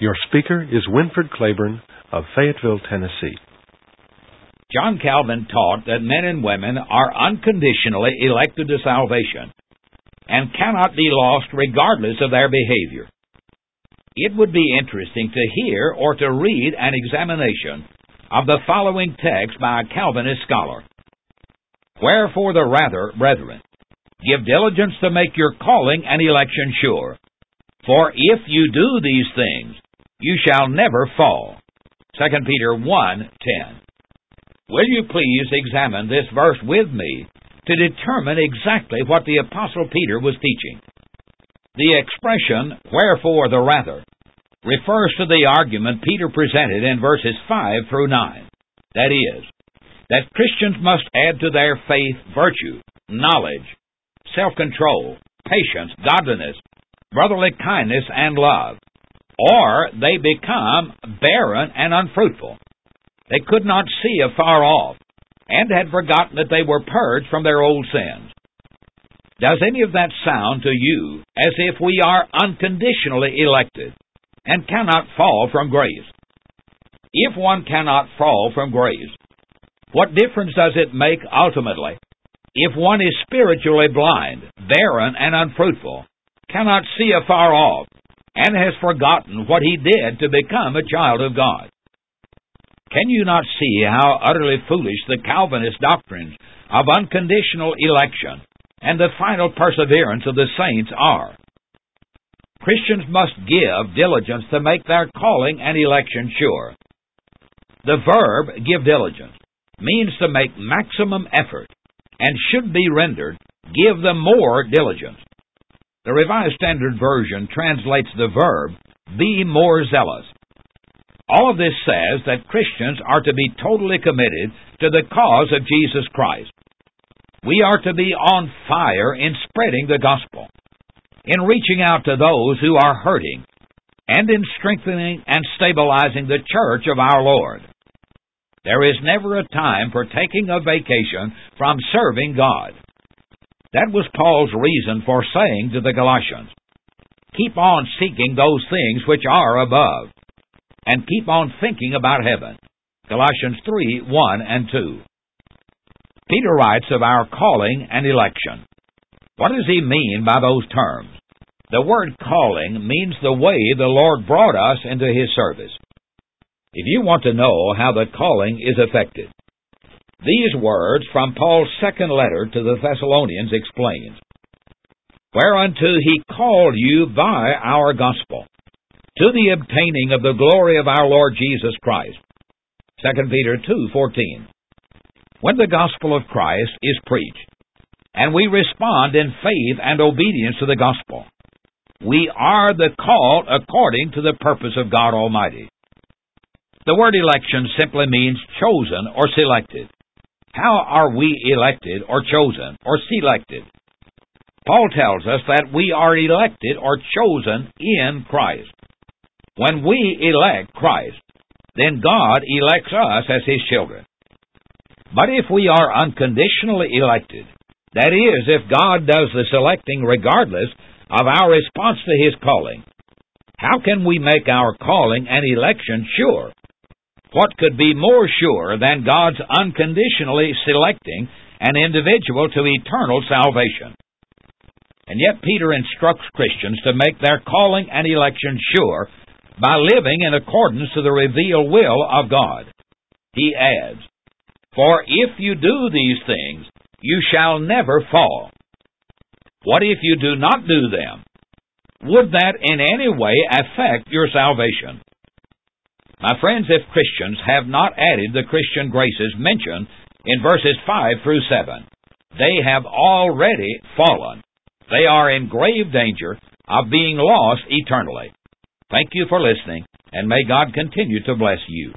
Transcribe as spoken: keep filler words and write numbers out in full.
Your speaker is Winford Claiborne of Fayetteville, Tennessee. John Calvin taught that men and women are unconditionally elected to salvation and cannot be lost regardless of their behavior. It would be interesting to hear or to read an examination of the following text by a Calvinist scholar. Wherefore the rather, brethren, give diligence to make your calling and election sure. For if you do these things, you shall never fall. Second Peter one ten. Will you please examine this verse with me to determine exactly what the Apostle Peter was teaching? The expression, wherefore the rather, refers to the argument Peter presented in verses five through nine. That is, that Christians must add to their faith virtue, knowledge, self-control, patience, godliness, brotherly kindness, and love, or they become barren and unfruitful. They could not see afar off, and had forgotten that they were purged from their old sins. Does any of that sound to you as if we are unconditionally elected and cannot fall from grace? If one cannot fall from grace, what difference does it make ultimately if one is spiritually blind, barren, and unfruitful, cannot see afar off, and has forgotten what he did to become a child of God? Can you not see how utterly foolish the Calvinist doctrines of unconditional election and the final perseverance of the saints are? Christians must give diligence to make their calling and election sure. The verb, give diligence, means to make maximum effort, and should be rendered, give the more diligence. The Revised Standard Version translates the verb, be more zealous. All of this says that Christians are to be totally committed to the cause of Jesus Christ. We are to be on fire in spreading the gospel, in reaching out to those who are hurting, and in strengthening and stabilizing the church of our Lord. There is never a time for taking a vacation from serving God. That was Paul's reason for saying to the Galatians, keep on seeking those things which are above, and keep on thinking about heaven. Colossians three one and two. Peter writes of our calling and election. What does he mean by those terms? The word calling means the way the Lord brought us into His service. If you want to know how the calling is effected, these words from Paul's second letter to the Thessalonians explains, whereunto He called you by our gospel, to the obtaining of the glory of our Lord Jesus Christ. Second Peter two fourteen. When the gospel of Christ is preached, and we respond in faith and obedience to the gospel, we are the called according to the purpose of God Almighty. The word election simply means chosen or selected. How are we elected or chosen or selected? Paul tells us that we are elected or chosen in Christ. When we elect Christ, then God elects us as His children. But if we are unconditionally elected, that is, if God does the selecting regardless of our response to His calling, how can we make our calling and election sure? What could be more sure than God's unconditionally selecting an individual to eternal salvation? And yet Peter instructs Christians to make their calling and election sure by living in accordance to the revealed will of God. He adds, for if you do these things, you shall never fall. What if you do not do them? Would that in any way affect your salvation? My friends, if Christians have not added the Christian graces mentioned in verses five through seven, they have already fallen. They are in grave danger of being lost eternally. Thank you for listening, and may God continue to bless you.